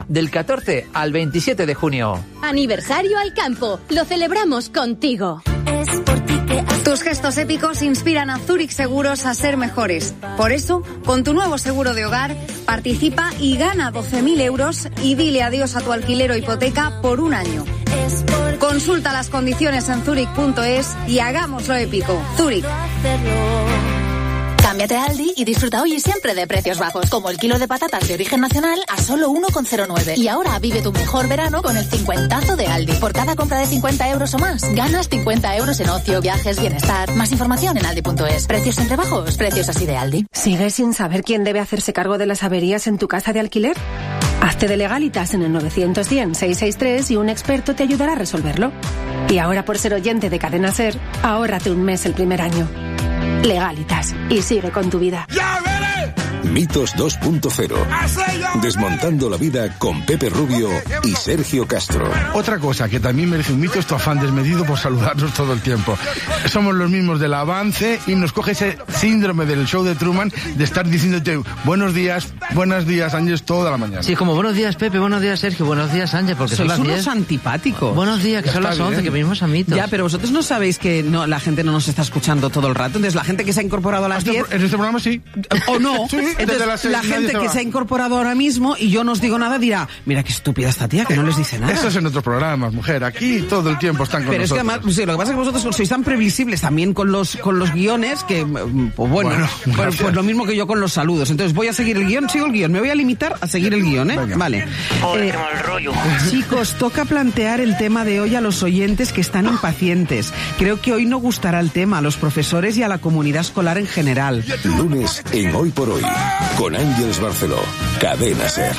del 14 al 27 de junio. Aniversario al campo. Lo celebramos contigo. Tus gestos épicos inspiran a Zurich Seguros a ser mejores. Por eso, con tu nuevo seguro de hogar, participa y gana 12.000 euros y dile adiós a tu alquiler o hipoteca por un año. Consulta las condiciones en zurich.es y hagámoslo épico. Zurich. Cámbiate a Aldi y disfruta hoy y siempre de precios bajos, como el kilo de patatas de origen nacional a solo 1,09. Y ahora vive tu mejor verano con el 50 de Aldi. Por cada compra de 50 euros o más, ganas 50 euros en ocio, viajes, bienestar. Más información en aldi.es. Precios entre bajos, precios así de Aldi. ¿Sigues sin saber quién debe hacerse cargo de las averías en tu casa de alquiler? Hazte de Legalitas en el 900-100-663 y un experto te ayudará a resolverlo. Y ahora, por ser oyente de Cadena SER, ahórrate un mes el primer año. Legalitas. Y sigue con tu vida. ¡Ya veré! Mitos 2.0. Desmontando la vida con Pepe Rubio y Sergio Castro. Otra cosa que también merece un mito es tu afán desmedido por saludarnos todo el tiempo. Somos los mismos del avance y nos coge ese síndrome del show de Truman de estar diciéndote buenos días, Ángel, toda la mañana. Sí, como buenos días, Pepe, buenos días, Sergio, buenos días, Ángel, porque sois son las 10. Sois unos antipáticos. Buenos días, que ya son las 11, que venimos a mitos. Ya, pero vosotros no sabéis que no, la gente no nos está escuchando todo el rato. Entonces, la gente que se ha incorporado a las 10... En este programa sí. ¿O no? Sí, entonces, la gente que se ha incorporado ahora mismo y yo no os digo nada dirá, mira qué estúpida esta tía, que no les dice nada. Eso es en otros programas, mujer. Aquí todo el tiempo están con pero nosotros. Pero es que además, sí, lo que pasa es que vosotros sois tan previsibles también con los guiones que, pues bueno, pues lo mismo que yo con los saludos. Entonces voy a seguir el guión, sigo el guión. Me voy a limitar a seguir el guión, ¿eh? Venga. Vale. Chicos, toca plantear el tema de hoy a los oyentes que están impacientes. Creo que hoy no gustará el tema a los profesores y a la comunidad escolar en general. Lunes en Hoy por Hoy, con Ángeles Barceló, Cadena SER.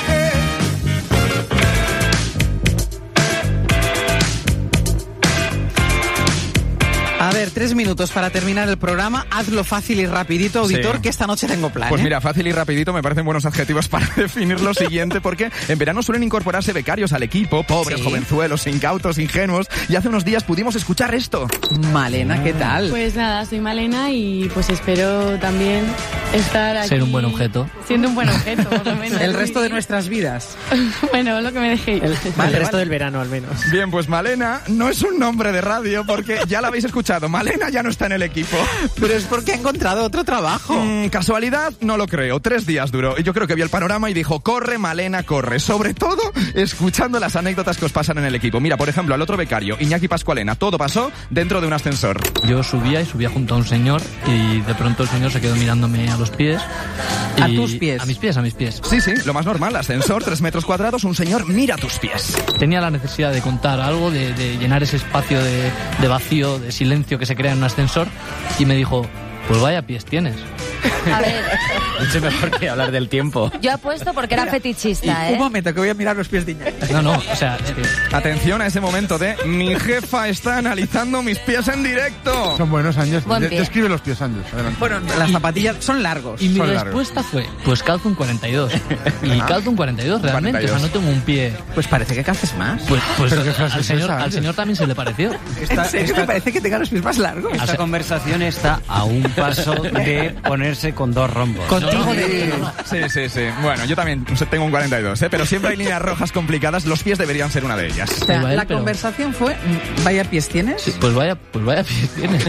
A ver, 3 minutos para terminar el programa. Hazlo fácil y rapidito, auditor, sí. Que esta noche tengo plan. Pues mira, fácil y rapidito me parecen buenos adjetivos para definir lo siguiente, porque en verano suelen incorporarse becarios al equipo, pobres, sí. Jovenzuelos, incautos, ingenuos, y hace unos días pudimos escuchar esto. Malena, ¿qué tal? Pues nada, soy Malena y pues espero también estar aquí. Ser un buen objeto. Siendo un buen objeto, por lo menos. El resto de nuestras vidas. Bueno, lo que me dejéis. El resto del verano, al menos. Bien, pues Malena no es un nombre de radio, porque ya la habéis escuchado. Malena ya no está en el equipo. Pero es porque ha encontrado otro trabajo. Casualidad, no lo creo. 3 días duró. Y yo creo que vio el panorama y dijo, corre, Malena, corre. Sobre todo, escuchando las anécdotas que os pasan en el equipo. Mira, por ejemplo, al otro becario, Iñaki Pascualena, todo pasó dentro de un ascensor. Yo subía junto a un señor y de pronto el señor se quedó mirándome a los pies. ¿A tus pies? A mis pies. Sí, lo más normal. Ascensor, 3 metros cuadrados, un señor mira tus pies. Tenía la necesidad de contar algo, de llenar ese espacio de vacío, de silencio que se crea en un ascensor, y me dijo, pues vaya pies tienes. A ver. Mucho mejor que hablar del tiempo. Yo apuesto porque era fetichista, ¿eh? Un momento, que voy a mirar los pies de Iñaki. No, o sea, es que... Atención a ese momento de mi jefa está analizando mis pies en directo. Son buenos años. Buen pie. Describe los pies, Ángel. Adelante. Bueno, las zapatillas son largos. Y mi Son respuesta fue, pues calzo un 42. Y calzo un 42 realmente, 42. o sea, no tengo un pie... Pues parece que calces más. Pues ¿Pero qué frase al, es señor, esa, al Ángel? señor también se le pareció. ¿En serio te parece que tenga los pies más largos? Esta conversación está a un paso de ponerse con 2 rombos. Contigo Sí. Bueno, yo también tengo un 42, pero siempre hay líneas rojas complicadas. Los pies deberían ser una de ellas. O sea, Igual, la pero- conversación fue, vaya pies tienes. Sí, pues vaya pies tienes.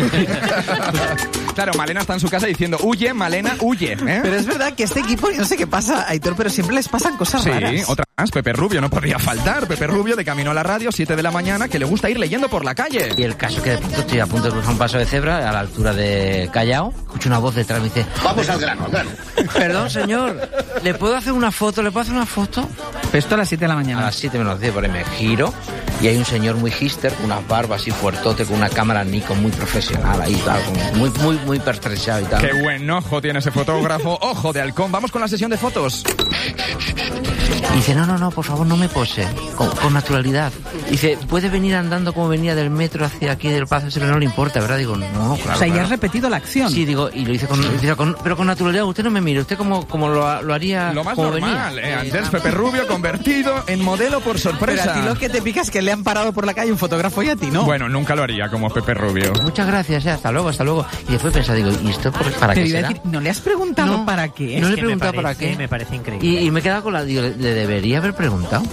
Claro, Malena está en su casa diciendo, huye, Malena, huye. Pero es verdad que este equipo, yo no sé qué pasa, Aitor, pero siempre les pasan cosas raras. Sí, otra más, Pepe Rubio, no podría faltar. Pepe Rubio de camino a la radio, 7 de la mañana, que le gusta ir leyendo por la calle. Y el caso que de pronto estoy a punto de cruzar un paso de cebra a la altura de Callao. Escucho una voz detrás, me dice, vamos al grano, Perdón, señor, ¿le puedo hacer una foto? Esto a las 7 de la A mañana. las 7 menos 10, por ahí me giro y hay un señor muy hipster, con unas barbas así fuertote, con una cámara Nikon muy profesional ahí, tal, muy pertrechado y tal. Qué buen ojo tiene ese fotógrafo, ojo de halcón. Vamos con la sesión de fotos. Y dice, no, por favor, no me pose, con naturalidad. Dice, ¿puede venir andando como venía del metro hacia aquí del Palacio? Pero no le importa, ¿verdad? Digo, no, claro. O sea, ya claro. has repetido la acción. Sí, digo, y lo hice pero con naturalidad. Usted no me mire, usted como lo haría. Lo más como normal, venía. Andrés Pepe Rubio convertido en modelo por Pero sorpresa. a ti lo que te pica es que le han parado por la calle un fotógrafo y a ti no. Bueno, nunca lo haría como Pepe Rubio. Muchas gracias, hasta luego. Y después pensé, digo, ¿y esto para Te qué iba a será? decir, ¿no le has preguntado No, para qué? No le he preguntado para qué. Me parece increíble. Y me he quedado con la... Digo, le debería haber preguntado.